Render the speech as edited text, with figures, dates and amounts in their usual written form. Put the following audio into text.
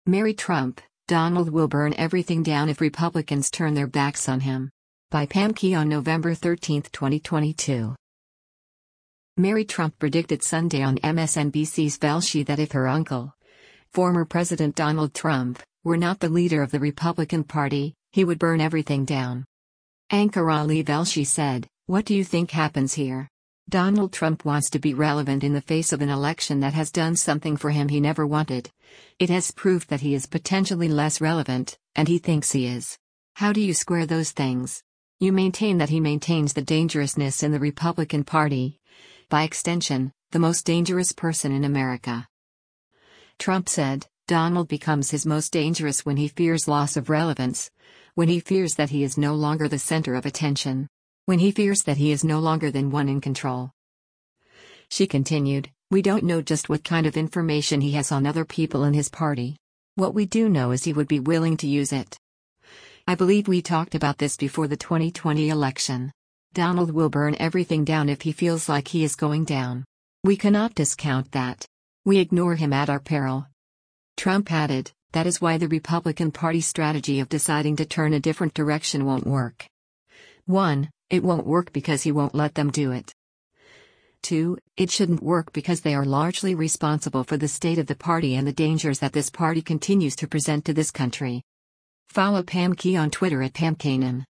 Mary Trump, Donald will burn everything down if Republicans turn their backs on him. By Pam Key on November 13, 2022. Mary Trump predicted Sunday on MSNBC's Velshi that if her uncle, former President Donald Trump, were not the leader of the Republican Party, he would burn everything down. Anchor Ali Velshi said, "What do you think happens here? Donald Trump wants to be relevant in the face of an election that has done something for him he never wanted. It has proved that he is potentially less relevant, and he thinks he is. How do you square those things? You maintain that he maintains the dangerousness in the Republican Party. By extension, the most dangerous person in America." Trump said, Donald becomes his most dangerous when he fears loss of relevance, when he fears that he is no longer the center of attention, when he fears that he is no longer the one in control. She continued, "We don't know just what kind of information he has on other people in his party. What we do know is he would be willing to use it. I believe we talked about this before the 2020 election. Donald will burn everything down if he feels like he is going down. We cannot discount that. We ignore him at our peril." Trump added, "That is why the Republican Party strategy of deciding to turn a different direction won't work. 1. It won't work because he won't let them do it. 2. It shouldn't work because they are largely responsible for the state of the party and the dangers that this party continues to present to this country." Follow Pam Key on Twitter at PamKanan.